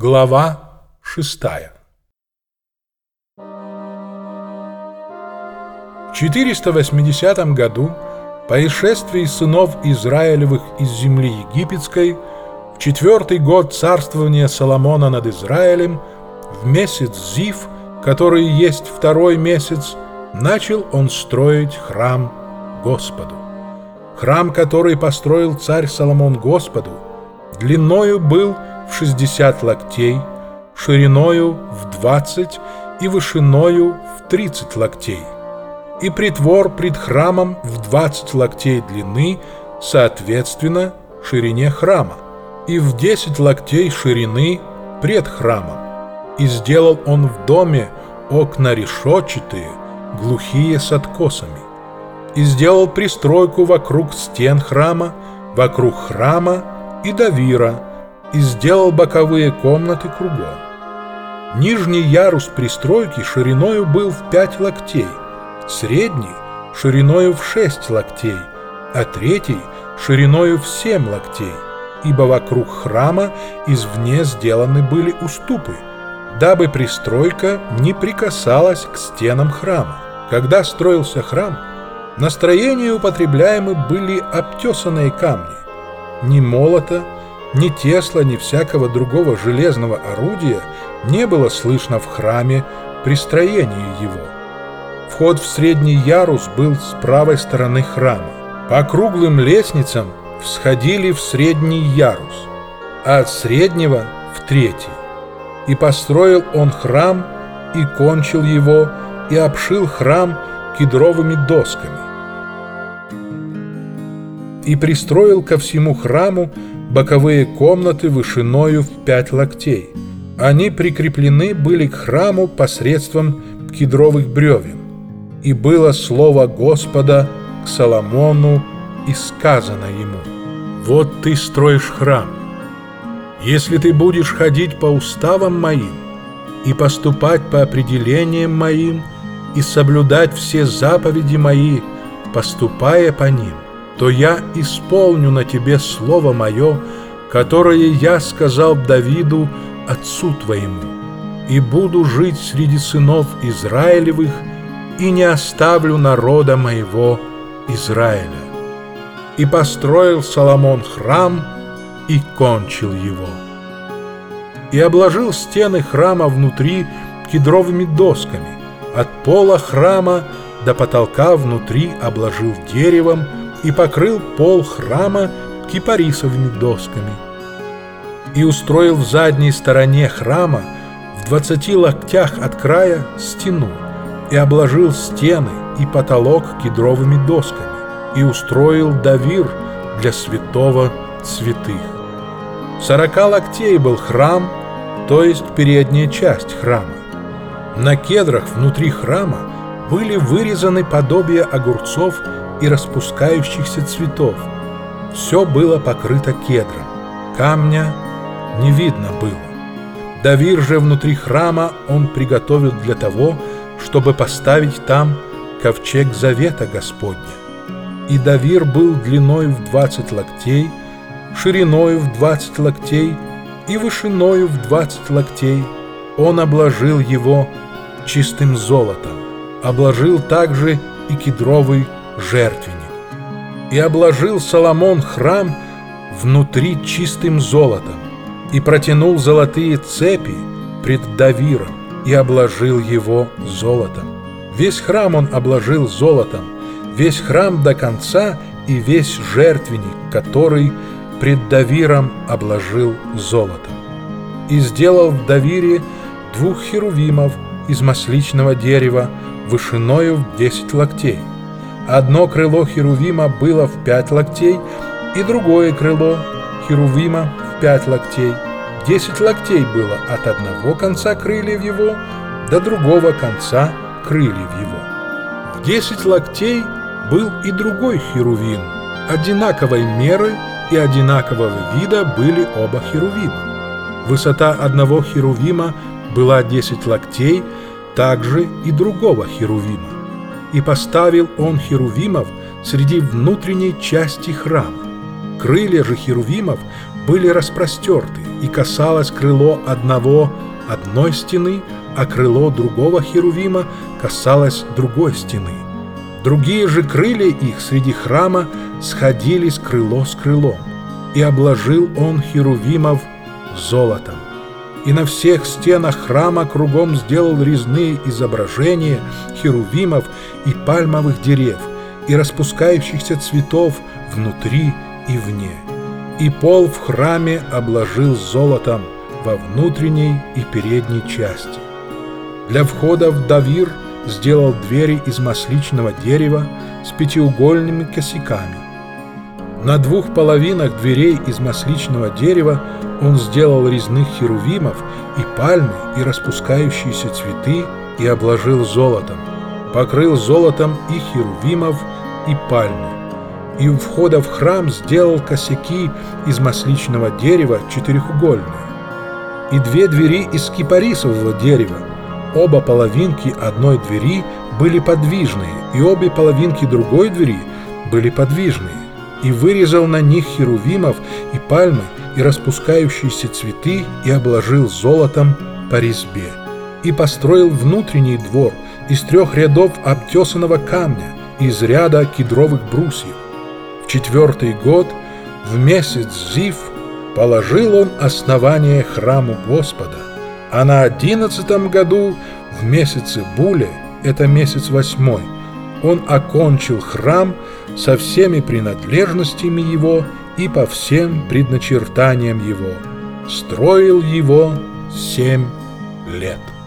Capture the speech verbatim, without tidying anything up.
Глава шестая. В четыреста восьмидесятом году, по исшествии сынов Израилевых из земли египетской, в четвертый год царствования Соломона над Израилем, в месяц Зив, который есть второй месяц, начал он строить храм Господу. Храм, который построил царь Соломон Господу, длиною был в шестьдесят локтей, шириною в двадцать и вышиною в тридцать локтей, и притвор пред храмом в двадцать локтей длины, соответственно ширине храма, и в десять локтей ширины пред храмом. И сделал он в доме окна решетчатые, глухие с откосами. И сделал пристройку вокруг стен храма, вокруг храма и давира, и сделал боковые комнаты кругом. Нижний ярус пристройки шириною был в пять локтей, средний шириною в шесть локтей, а третий шириною в семь локтей, ибо вокруг храма извне сделаны были уступы, дабы пристройка не прикасалась к стенам храма. Когда строился храм, на строение употребляемы были обтесанные камни. Ни молота, ни тесла, ни всякого другого железного орудия не было слышно в храме при строении его. Вход в средний ярус был с правой стороны храма. По круглым лестницам всходили в средний ярус, а от среднего в третий. И построил он храм, и кончил его, и обшил храм кедровыми досками. И пристроил ко всему храму боковые комнаты вышиною в пять локтей. Они прикреплены были к храму посредством кедровых бревен. И было слово Господа к Соломону, и сказано ему: «Вот ты строишь храм. Если ты будешь ходить по уставам моим и поступать по определениям моим и соблюдать все заповеди мои, поступая по ним, то я исполню на тебе слово мое, которое я сказал Давиду, отцу твоему, и буду жить среди сынов Израилевых, и не оставлю народа моего Израиля». И построил Соломон храм, и кончил его. И обложил стены храма внутри кедровыми досками, от пола храма до потолка внутри обложил деревом, и покрыл пол храма кипарисовыми досками. И устроил в задней стороне храма в двадцати локтях от края стену, и обложил стены и потолок кедровыми досками, и устроил давир для святого святых. Сорока локтей был храм, то есть передняя часть храма. На кедрах внутри храма были вырезаны подобия огурцов и распускающихся цветов. Все было покрыто кедром, камня не видно было. Давир же внутри храма он приготовил для того, чтобы поставить там ковчег завета Господня. И давир был длиною в двадцать локтей, шириною в двадцать локтей и вышиною в двадцать локтей. Он обложил его чистым золотом, обложил также и кедровый жертвенник. И обложил Соломон храм внутри чистым золотом, и протянул золотые цепи пред давиром, и обложил его золотом. Весь храм он обложил золотом, весь храм до конца, и весь жертвенник, который пред давиром обложил золотом. И сделал в давире двух херувимов из масличного дерева вышиною в десять локтей. Одно крыло херувима было в пять локтей, и другое крыло херувима в пять локтей. Десять локтей было от одного конца крыльев его до другого конца крыльев его. В десять локтей был и другой херувим, одинаковой меры и одинакового вида были оба херувима. Высота одного херувима была десять локтей, также и другого херувима. И поставил он херувимов среди внутренней части храма. Крылья же херувимов были распростерты, и касалось крыло одного одной стены, а крыло другого херувима касалось другой стены. Другие же крылья их среди храма сходились крыло с крылом, и обложил он херувимов золотом. И на всех стенах храма кругом сделал резные изображения херувимов и пальмовых дерев, и распускающихся цветов внутри и вне. И пол в храме обложил золотом во внутренней и передней части. Для входа в давир сделал двери из масличного дерева с пятиугольными косяками. На двух половинах дверей из масличного дерева он сделал резных херувимов и пальмы, и распускающиеся цветы, и обложил золотом, покрыл золотом и херувимов, и пальмы. И у входа в храм сделал косяки из масличного дерева четырехугольные, и две двери из кипарисового дерева. Оба половинки одной двери были подвижные, и обе половинки другой двери были подвижные. И вырезал на них херувимов и пальмы, и распускающиеся цветы, и обложил золотом по резьбе. И построил внутренний двор из трех рядов обтесанного камня, из ряда кедровых брусьев. В четвертый год, в месяц Зив, положил он основание храму Господа, а на одиннадцатом году, в месяце Буле, это месяц восьмой, он окончил храм со всеми принадлежностями его и по всем предначертаниям его. Строил его семь лет.